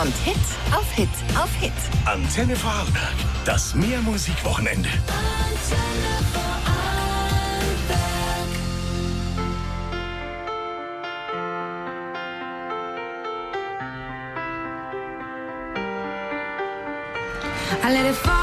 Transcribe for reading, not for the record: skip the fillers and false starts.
kommt Hit auf Hit auf Hit. Antenne Vorarlberg, das Mehrmusikwochenende. I let it fall.